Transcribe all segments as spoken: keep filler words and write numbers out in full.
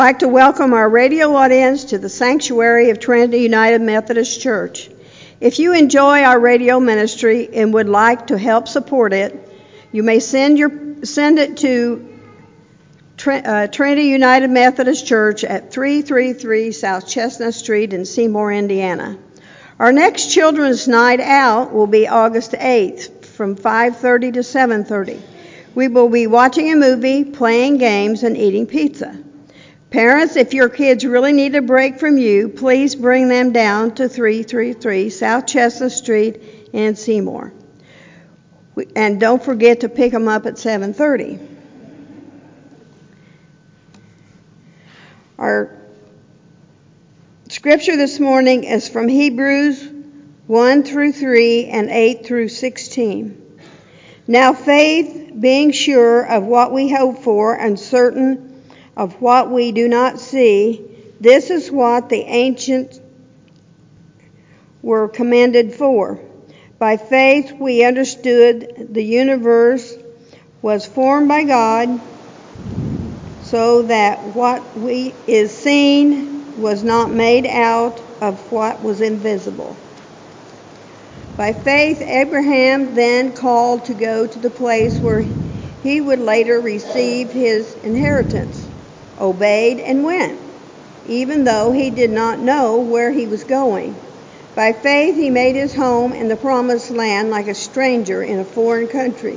I'd like to welcome our radio audience to the sanctuary of Trinity United Methodist Church. If you enjoy our radio ministry and would like to help support it, you may send your send it to Tr- uh, Trinity United Methodist Church at three thirty-three South Chestnut Street in Seymour, Indiana. Our next Children's Night Out will be August eighth from five thirty to seven thirty. We will be watching a movie, playing games, and eating pizza. Parents, if your kids really need a break from you, please bring them down to three thirty-three South Chestnut Street in Seymour. And don't forget to pick them up at seven thirty. Our scripture this morning is from Hebrews one through three and eight through sixteen. Now faith, being sure of what we hope for and certain of what we do not see, this is what the ancients were commended for. By faith we understood the universe was formed by God, so that what we is seen was not made out of what was invisible. By faith Abraham then called to go to the place where he would later receive his inheritance, obeyed and went, even though he did not know where he was going. By faith he made his home in the promised land like a stranger in a foreign country.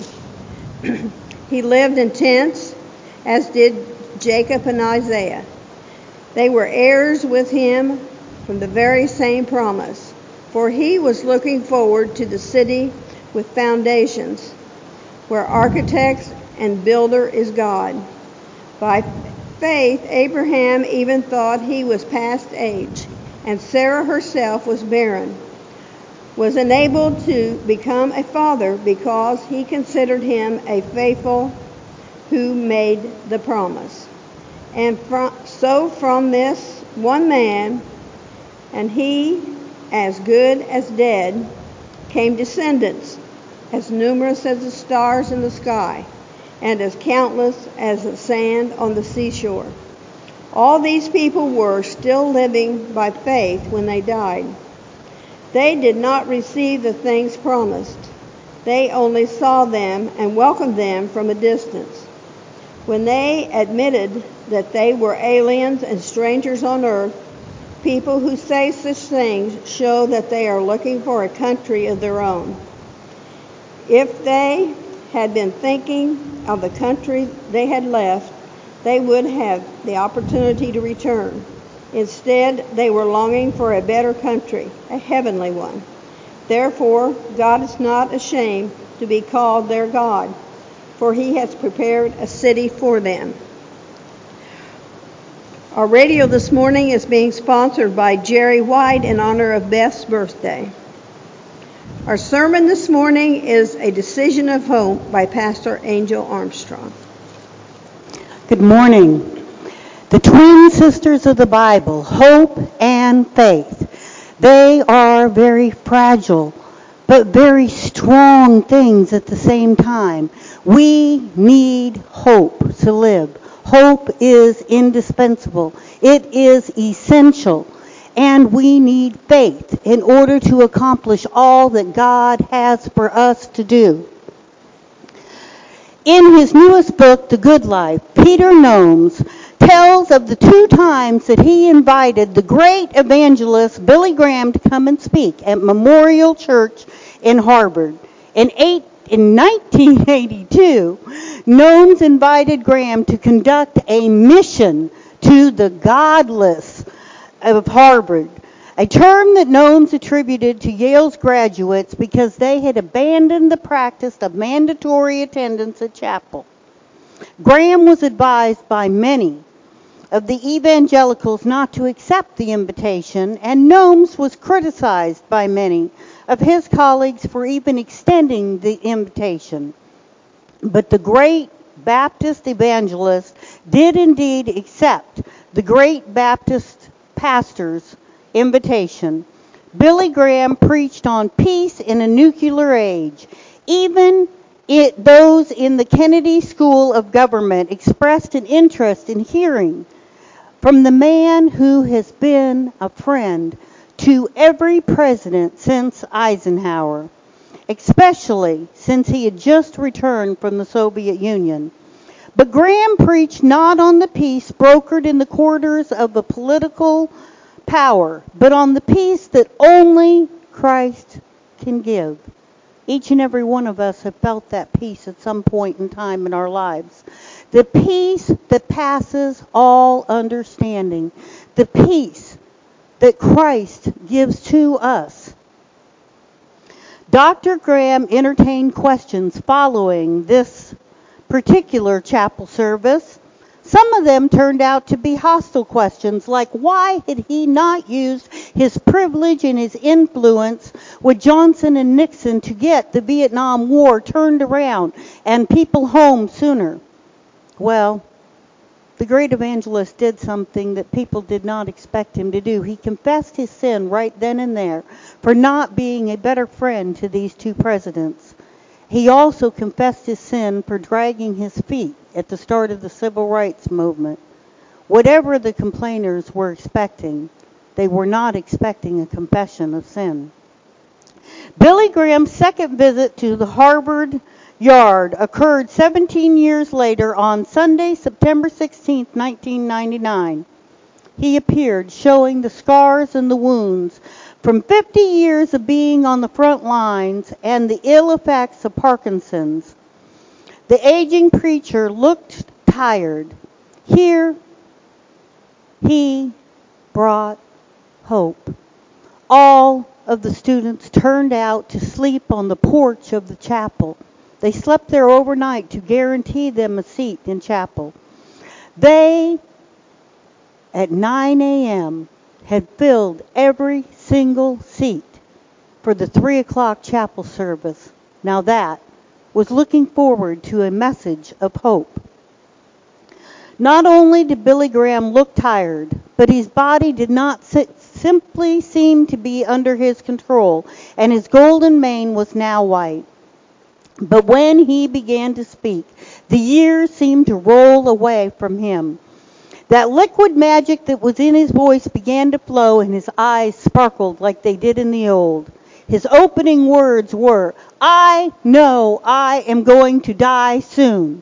He lived in tents, as did Jacob and Isaiah. They were heirs with him from the very same promise, for he was looking forward to the city with foundations, where architects and builder is God. By faith, Abraham even thought he was past age, and Sarah herself was barren, was enabled to become a father because he considered him a faithful who made the promise. And from, so from this one man, and he as good as dead, came descendants as numerous as the stars in the sky, and as countless as the sand on the seashore. All these people were still living by faith when they died. They did not receive the things promised. They only saw them and welcomed them from a distance. When they admitted that they were aliens and strangers on earth, people who say such things show that they are looking for a country of their own. If they had been thinking of the country they had left, they would have the opportunity to return. Instead, they were longing for a better country, a heavenly one. Therefore, God is not ashamed to be called their God, for he has prepared a city for them. Our radio this morning is being sponsored by Jerry White in honor of Beth's birthday. Our sermon this morning is A Decision of Hope by Pastor Angel Armstrong. Good morning. The twin sisters of the Bible, hope and faith, they are very fragile, but very strong things at the same time. We need hope to live. Hope is indispensable. It is essential. And we need faith in order to accomplish all that God has for us to do. In his newest book, The Good Life, Peter Nomes tells of the two times that he invited the great evangelist Billy Graham to come and speak at Memorial Church in Harvard. In, eight, in nineteen eighty-two, Nomes invited Graham to conduct a mission to the godless of Harvard, a term that Nomes attributed to Yale's graduates because they had abandoned the practice of mandatory attendance at chapel. Graham was advised by many of the evangelicals not to accept the invitation, and Nomes was criticized by many of his colleagues for even extending the invitation. But the great Baptist evangelist did indeed accept the great Baptist pastor's invitation. Billy Graham preached on peace in a nuclear age. Even it, those in the Kennedy School of Government expressed an interest in hearing from the man who has been a friend to every president since Eisenhower, especially since he had just returned from the Soviet Union. But Graham preached not on the peace brokered in the quarters of a political power, but on the peace that only Christ can give. Each and every one of us have felt that peace at some point in time in our lives. The peace that passes all understanding. The peace that Christ gives to us. Doctor Graham entertained questions following this particular chapel service. Some of them turned out to be hostile questions, like why had he not used his privilege and his influence with Johnson and Nixon to get the Vietnam War turned around and people home sooner? Well, the great evangelist did something that people did not expect him to do. He confessed his sin right then and there for not being a better friend to these two presidents. He also confessed his sin for dragging his feet at the start of the civil rights movement. Whatever the complainers were expecting, they were not expecting a confession of sin. Billy Graham's second visit to the Harvard Yard occurred seventeen years later on Sunday, September sixteenth, nineteen ninety-nine. He appeared showing the scars and the wounds from fifty years of being on the front lines and the ill effects of Parkinson's. The aging preacher looked tired. Here he brought hope. All of the students turned out to sleep on the porch of the chapel. They slept there overnight to guarantee them a seat in chapel. They, at nine a.m., had filled every single seat for the three o'clock chapel service. Now that was looking forward to a message of hope. Not only did Billy Graham look tired, but his body did not sit, simply seem to be under his control, and his golden mane was now white. But when he began to speak, the years seemed to roll away from him. That liquid magic that was in his voice began to flow, and his eyes sparkled like they did in the old. His opening words were, "I know I am going to die soon."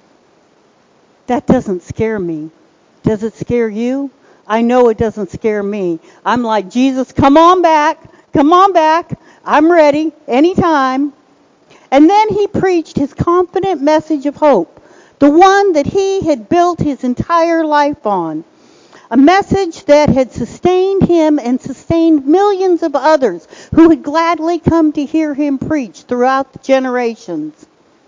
That doesn't scare me. Does it scare you? I know it doesn't scare me. I'm like, Jesus, come on back. Come on back. I'm ready anytime. And then he preached his confident message of hope, the one that he had built his entire life on. A message that had sustained him and sustained millions of others who had gladly come to hear him preach throughout the generations.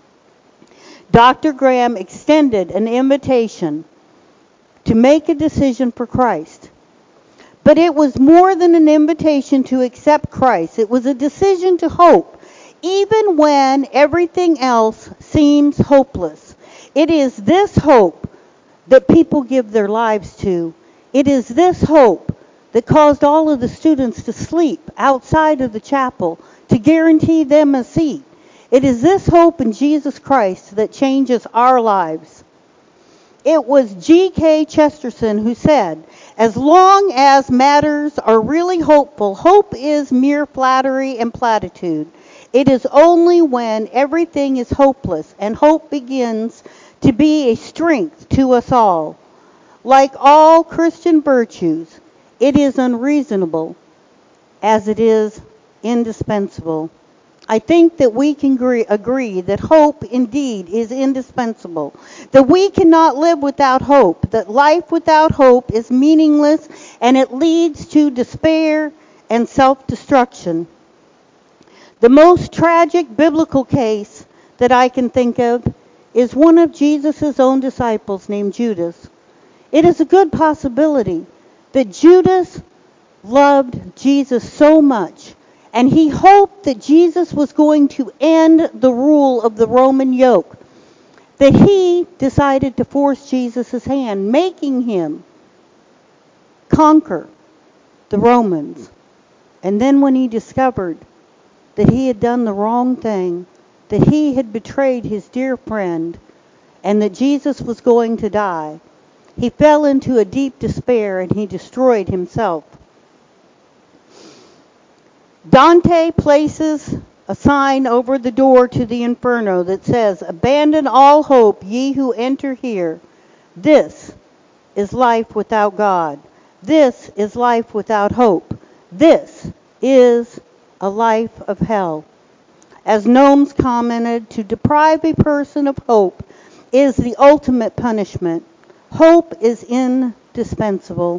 Doctor Graham extended an invitation to make a decision for Christ. But it was more than an invitation to accept Christ. It was a decision to hope, even when everything else seems hopeless. It is this hope that people give their lives to. It is this hope that caused all of the students to sleep outside of the chapel to guarantee them a seat. It is this hope in Jesus Christ that changes our lives. It was G K Chesterton who said, "As long as matters are really hopeful, hope is mere flattery and platitude. It is only when everything is hopeless and hope begins to be a strength to us all. Like all Christian virtues, it is unreasonable as it is indispensable." I think that we can agree, agree that hope indeed is indispensable, that we cannot live without hope, that life without hope is meaningless and it leads to despair and self-destruction. The most tragic biblical case that I can think of is one of Jesus' own disciples named Judas. It is a good possibility that Judas loved Jesus so much, and he hoped that Jesus was going to end the rule of the Roman yoke, that he decided to force Jesus' hand, making him conquer the Romans. And then when he discovered that he had done the wrong thing, that he had betrayed his dear friend, and that Jesus was going to die, he fell into a deep despair and he destroyed himself. Dante places a sign over the door to the Inferno that says, "Abandon all hope, ye who enter here. This is life without God. This is life without hope. This is a life of hell." As Nomes commented, to deprive a person of hope is the ultimate punishment. Hope is indispensable.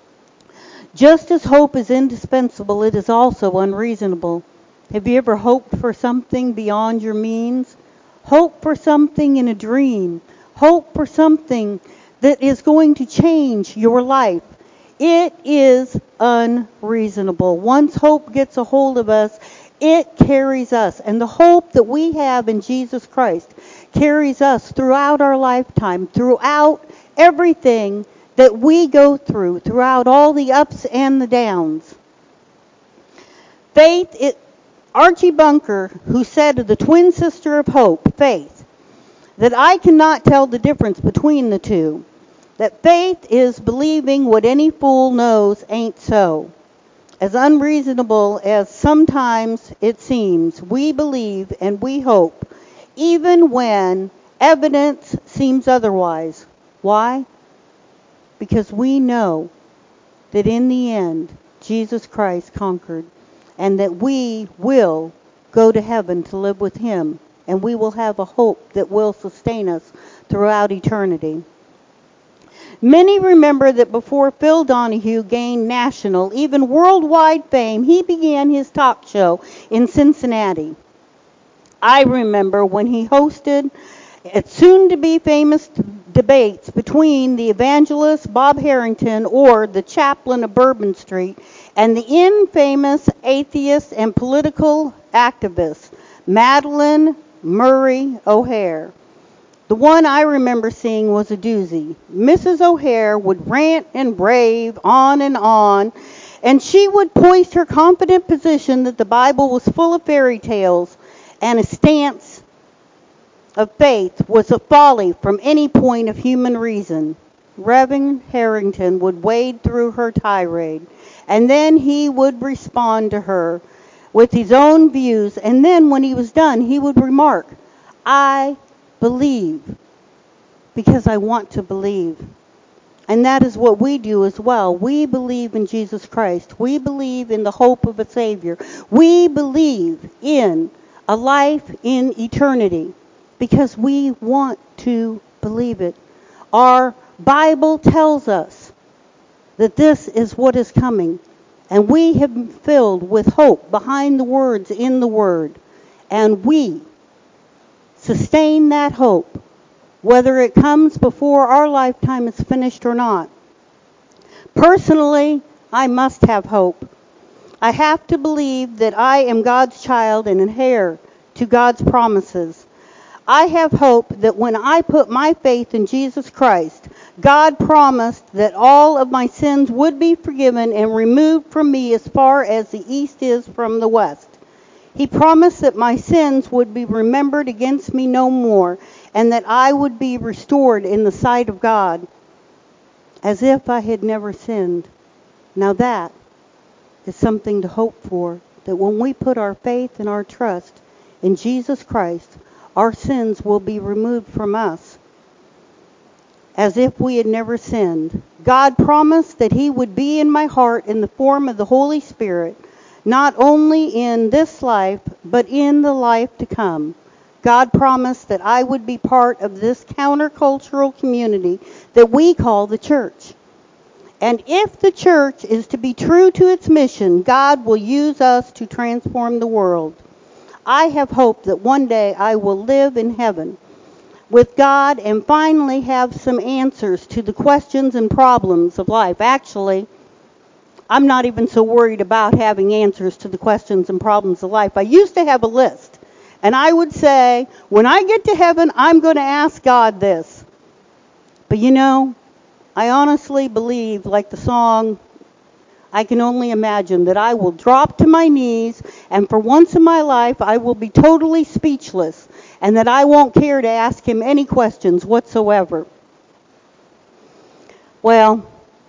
Just as hope is indispensable, it is also unreasonable. Have you ever hoped for something beyond your means? Hope for something in a dream. Hope for something that is going to change your life. It is unreasonable. Once hope gets a hold of us, it carries us. And the hope that we have in Jesus Christ carries us throughout our lifetime, throughout everything that we go through, throughout all the ups and the downs. Faith, it, Archie Bunker, who said of the twin sister of hope, Faith, that I cannot tell the difference between the two. That faith is believing what any fool knows ain't so. As unreasonable as sometimes it seems, we believe and we hope, even when evidence seems otherwise. Why? Because we know that in the end, Jesus Christ conquered, and that we will go to heaven to live with him, and we will have a hope that will sustain us throughout eternity. Many remember that before Phil Donahue gained national, even worldwide fame, he began his talk show in Cincinnati. I remember when he hosted at soon-to-be famous debates between the evangelist Bob Harrington, or the chaplain of Bourbon Street, and the infamous atheist and political activist Madalyn Murray O'Hair. The one I remember seeing was a doozy. Missus O'Hair would rant and rave on and on, and she would hoist her confident position that the Bible was full of fairy tales, and a stance of faith was a folly from any point of human reason. Reverend Harrington would wade through her tirade, and then he would respond to her with his own views, and then when he was done, he would remark, "I believe because I want to believe." And that is what we do as well. We believe in Jesus Christ. We believe in the hope of a Savior. We believe in a life in eternity because we want to believe it. Our Bible tells us that this is what is coming, and we have been filled with hope behind the words in the Word, and we sustain that hope, whether it comes before our lifetime is finished or not. Personally, I must have hope. I have to believe that I am God's child and an heir to God's promises. I have hope that when I put my faith in Jesus Christ, God promised that all of my sins would be forgiven and removed from me as far as the east is from the west. He promised that my sins would be remembered against me no more, and that I would be restored in the sight of God as if I had never sinned. Now that is something to hope for, that when we put our faith and our trust in Jesus Christ, our sins will be removed from us as if we had never sinned. God promised that he would be in my heart in the form of the Holy Spirit, not only in this life, but in the life to come. God promised that I would be part of this countercultural community that we call the church. And if the church is to be true to its mission, God will use us to transform the world. I have hope that one day I will live in heaven with God and finally have some answers to the questions and problems of life. Actually, I'm not even so worried about having answers to the questions and problems of life. I used to have a list, and I would say, when I get to heaven, I'm going to ask God this. But you know, I honestly believe, like the song, I Can Only Imagine, that I will drop to my knees, and for once in my life, I will be totally speechless, and that I won't care to ask him any questions whatsoever. Well,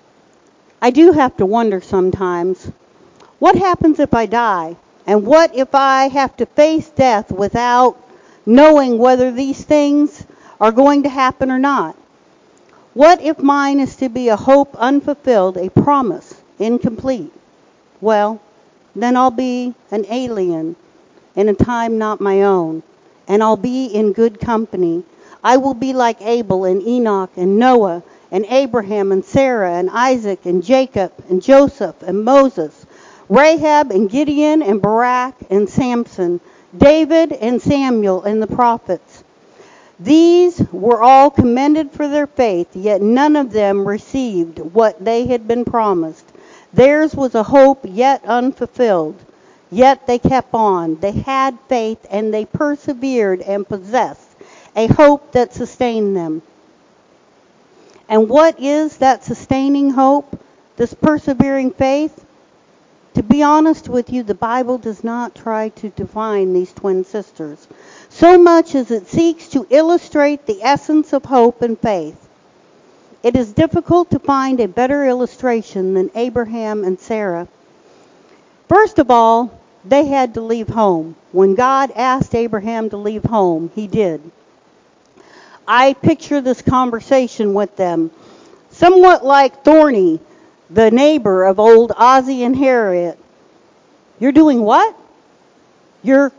I do have to wonder sometimes, what happens if I die? And what if I have to face death without knowing whether these things are going to happen or not? What if mine is to be a hope unfulfilled, a promise incomplete? Well, then I'll be an alien in a time not my own, and I'll be in good company. I will be like Abel and Enoch and Noah and Abraham and Sarah and Isaac and Jacob and Joseph and Moses, Rahab and Gideon and Barak and Samson, David and Samuel and the prophets. These were all commended for their faith, yet none of them received what they had been promised. Theirs was a hope yet unfulfilled. Yet they kept on. They had faith and they persevered and possessed a hope that sustained them. And what is that sustaining hope? This persevering faith? To be honest with you, the Bible does not try to define these twin sisters so much as it seeks to illustrate the essence of hope and faith. It is difficult to find a better illustration than Abraham and Sarah. First of all, they had to leave home. When God asked Abraham to leave home, he did. I picture this conversation with them somewhat like Thorny, the neighbor of old Ozzie and Harriet. You're doing what? You're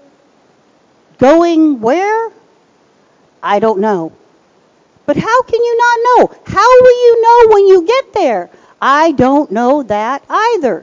going where? I don't know. But how can you not know? How will you know when you get there? I don't know that either.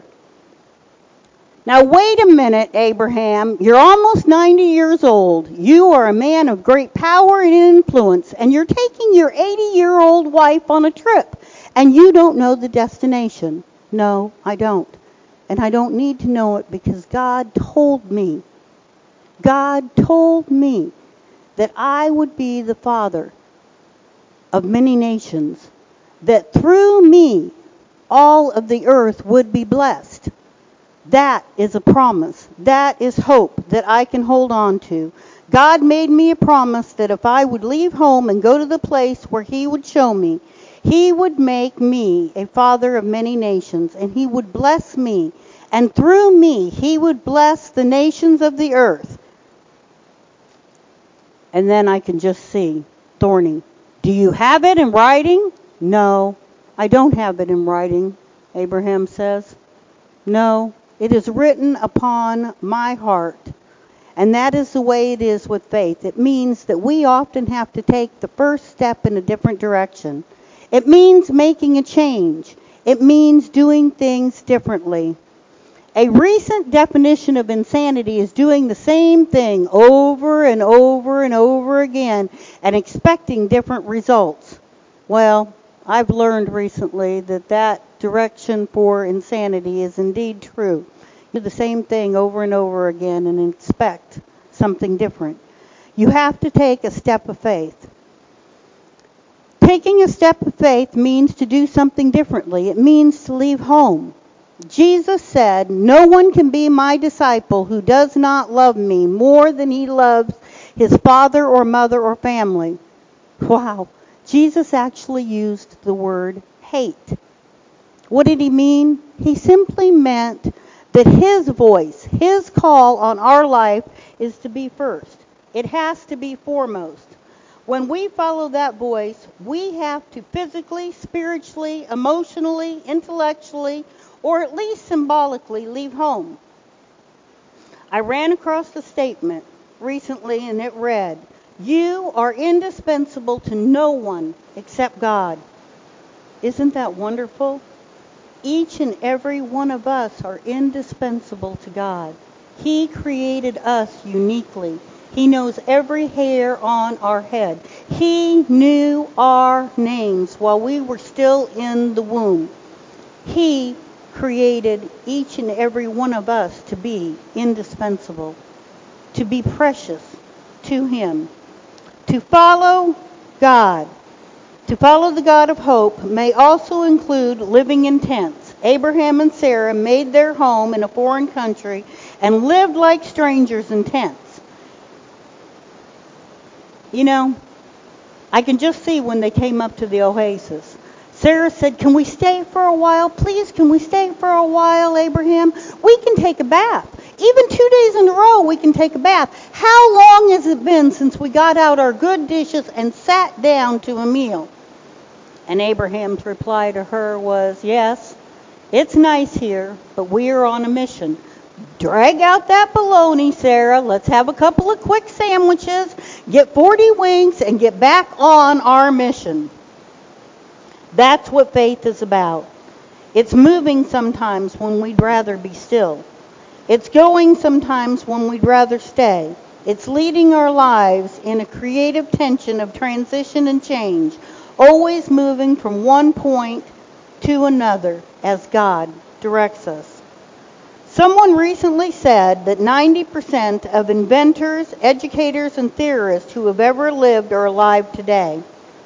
Now, wait a minute, Abraham. You're almost ninety years old. You are a man of great power and influence, and you're taking your eighty-year-old wife on a trip, and you don't know the destination. No, I don't. And I don't need to know it because God told me. God told me that I would be the father of many nations, that through me all of the earth would be blessed. That is a promise. That is hope that I can hold on to. God made me a promise that if I would leave home and go to the place where he would show me, he would make me a father of many nations, and he would bless me. And through me, he would bless the nations of the earth. And then I can just see Thorny. Do you have it in writing? No, I don't have it in writing, Abraham says. No, it is written upon my heart. And that is the way it is with faith. It means that we often have to take the first step in a different direction. It means making a change. It means doing things differently. A recent definition of insanity is doing the same thing over and over and over again and expecting different results. Well, I've learned recently that that direction for insanity is indeed true. You do the same thing over and over again and expect something different. You have to take a step of faith. Taking a step of faith means to do something differently. It means to leave home. Jesus said, "No one can be my disciple who does not love me more than he loves his father or mother or family." Wow. Jesus actually used the word hate. What did he mean? He simply meant that his voice, his call on our life is to be first. It has to be foremost. When we follow that voice, we have to physically, spiritually, emotionally, intellectually, or at least symbolically leave home. I ran across a statement recently and it read, "You are indispensable to no one except God." Isn't that wonderful? Each and every one of us are indispensable to God. He created us uniquely. He knows every hair on our head. He knew our names while we were still in the womb. He created each and every one of us to be indispensable, to be precious to him. To follow God, to follow the God of hope may also include living in tents. Abraham and Sarah made their home in a foreign country and lived like strangers in tents. You know, I can just see when they came up to the oasis. Sarah said, "Can we stay for a while? Please, can we stay for a while, Abraham? We can take a bath. Even two days in a row, we can take a bath. How long has it been since we got out our good dishes and sat down to a meal?" And Abraham's reply to her was, "Yes, it's nice here, but we are on a mission. Drag out that bologna, Sarah. Let's have a couple of quick sandwiches, get forty winks, and get back on our mission." That's what faith is about. It's moving sometimes when we'd rather be still. It's going sometimes when we'd rather stay. It's leading our lives in a creative tension of transition and change, always moving from one point to another as God directs us. Someone recently said that ninety percent of inventors, educators, and theorists who have ever lived are alive today.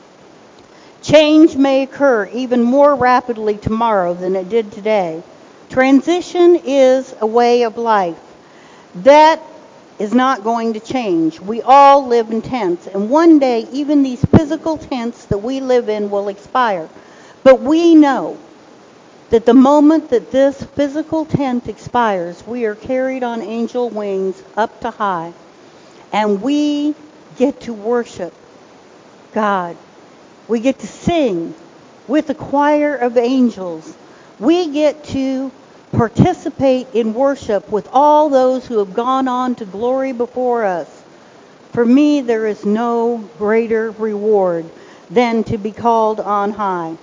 Change may occur even more rapidly tomorrow than it did today. Transition is a way of life. That is not going to change. We all live in tents, and one day even these physical tents that we live in will expire. But we know that the moment that this physical tent expires, we are carried on angel wings up to high, and we get to worship God. We get to sing with a choir of angels. We get to participate in worship with all those who have gone on to glory before us. For me, there is no greater reward than to be called on high.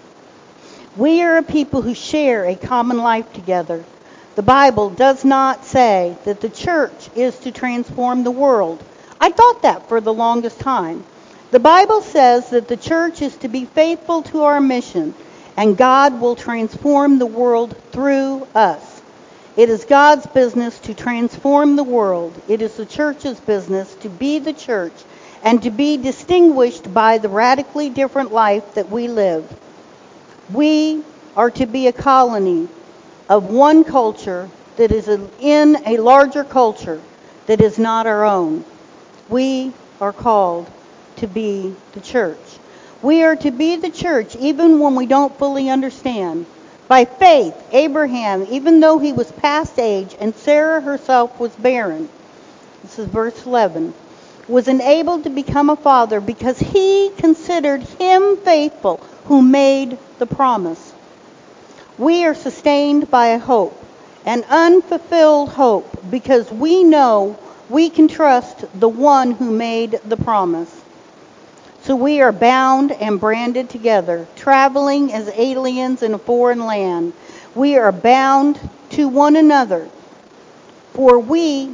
We are a people who share a common life together. The Bible does not say that the church is to transform the world. I thought that for the longest time. The Bible says that the church is to be faithful to our mission, and God will transform the world through us. It is God's business to transform the world. It is the church's business to be the church and to be distinguished by the radically different life that we live. We are to be a colony of one culture that is in a larger culture that is not our own. We are called to be the church. We are to be the church even when we don't fully understand. By faith, Abraham, even though he was past age and Sarah herself was barren, this is verse eleven, was enabled to become a father because he considered him faithful who made the promise. We are sustained by a hope, an unfulfilled hope, because we know we can trust the one who made the promise. So we are bound and branded together, traveling as aliens in a foreign land. We are bound to one another, for we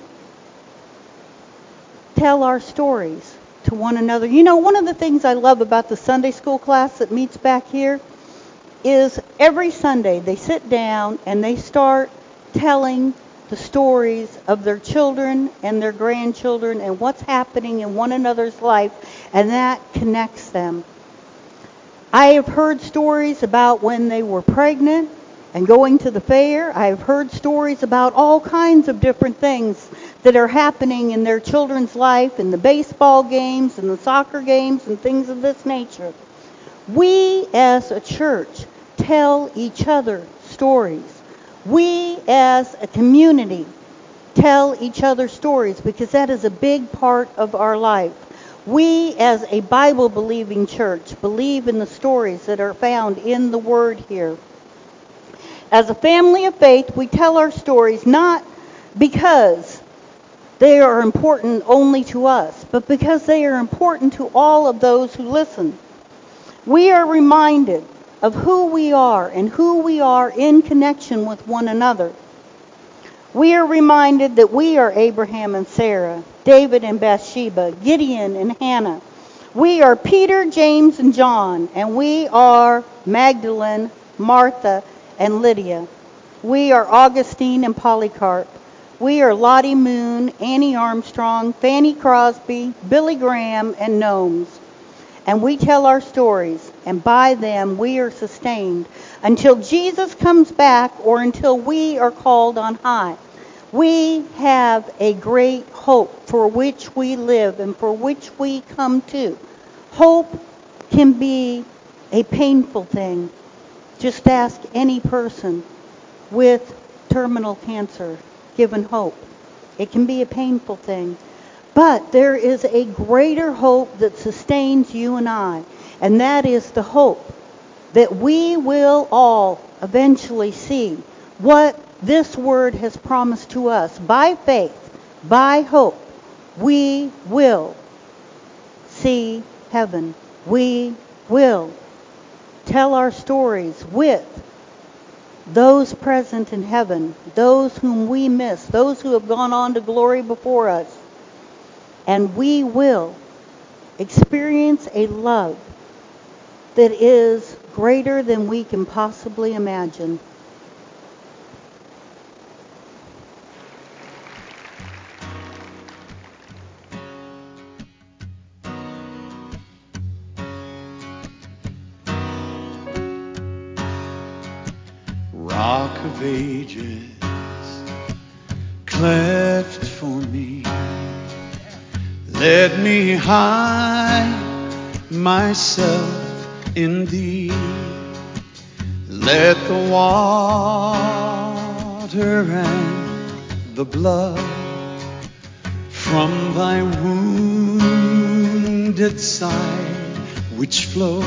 tell our stories to one another. You know, one of the things I love about the Sunday school class that meets back here is every Sunday they sit down and they start telling the stories of their children and their grandchildren and what's happening in one another's life, and that connects them. I have heard stories about when they were pregnant and going to the fair. I have heard stories about all kinds of different things that are happening in their children's life, in the baseball games and the soccer games and things of this nature. We as a church tell each other stories. We as a community tell each other stories because that is a big part of our life. We as a Bible-believing church believe in the stories that are found in the Word here. As a family of faith, we tell our stories not because they are important only to us, but because they are important to all of those who listen. We are reminded of who we are and who we are in connection with one another. We are reminded that we are Abraham and Sarah, David and Bathsheba, Gideon and Hannah. We are Peter, James, and John, and we are Magdalene, Martha, and Lydia. We are Augustine and Polycarp. We are Lottie Moon, Annie Armstrong, Fanny Crosby, Billy Graham, and Gnomes. And we tell our stories, and by them we are sustained until Jesus comes back or until we are called on high. We have a great hope for which we live and for which we come to. Hope can be a painful thing. Just ask any person with terminal cancer given hope. It can be a painful thing. But there is a greater hope that sustains you and I, and that is the hope that we will all eventually see what this word has promised to us. By faith, by hope, we will see heaven. We will tell our stories with those present in heaven, those whom we miss, those who have gone on to glory before us. And we will experience a love that is greater than we can possibly imagine. Rock of ages, cleft for me, let me hide myself in thee. Let the water and the blood from thy wounded side which flow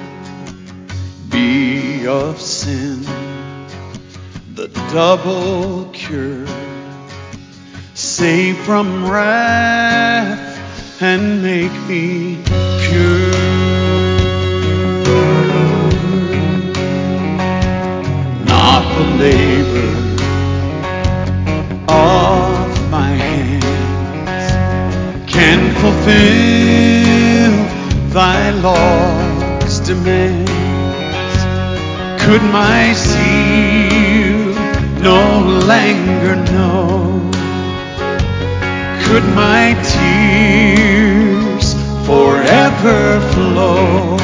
be of sin the double cure, save from wrath and make me pure. Not the labor of my hands can fulfill thy law's demands. Could my zeal no languor know? Could my tears forever flow?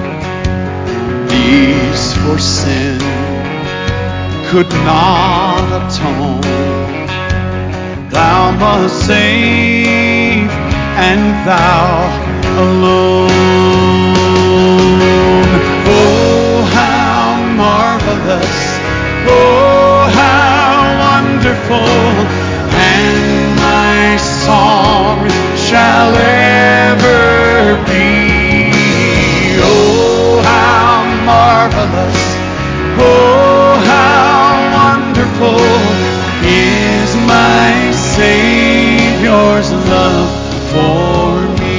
These for sin could not atone. Thou must save, and thou alone. Oh, how marvelous, oh, how wonderful, and my song shall ever be. Oh, how marvelous, oh, how wonderful is my Savior's love for me.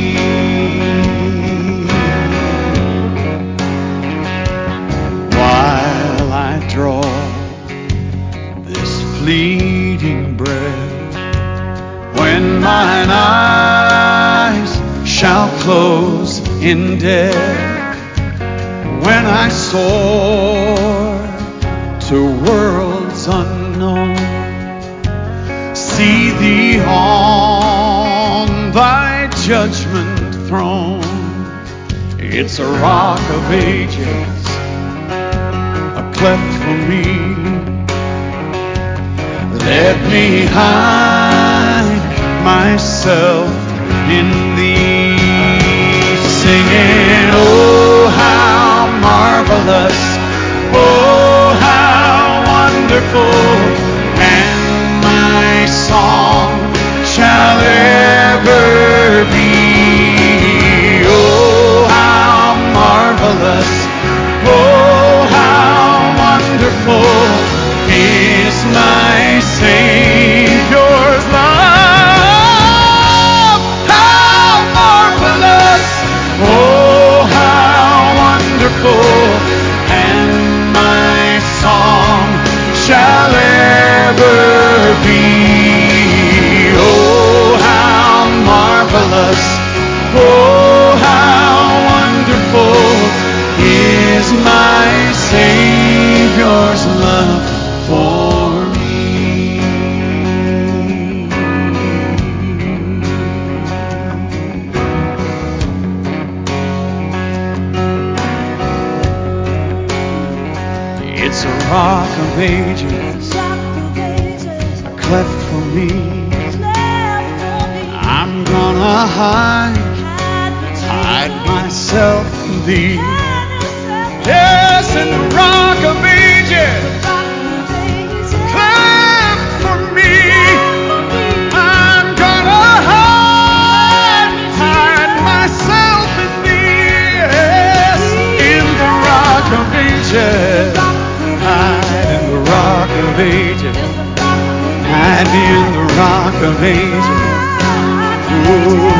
While I draw this fleeting breath, when mine eyes shall close in death, when I soar to worlds unknown, see thee on thy judgment throne. It's a rock of ages, a cleft for me. Let me hide myself in thee, singing, oh, how marvelous, oh, how wonderful, and my song shall ever be. Oh, how marvelous, oh, how wonderful is my Savior's love. How marvelous, oh, how wonderful, and my song shall ever be. Oh, how marvelous, oh, how wonderful is my Savior's love for me. It's a rock of ages, a cleft for me. I'm gonna hide, hide myself in thee. Yes, in the rock of ages. Clap for me. I'm gonna hide, hide myself in thee. Yes, in the rock of ages. Hide in the rock of ages. Hide in the rock of ages. Ooh.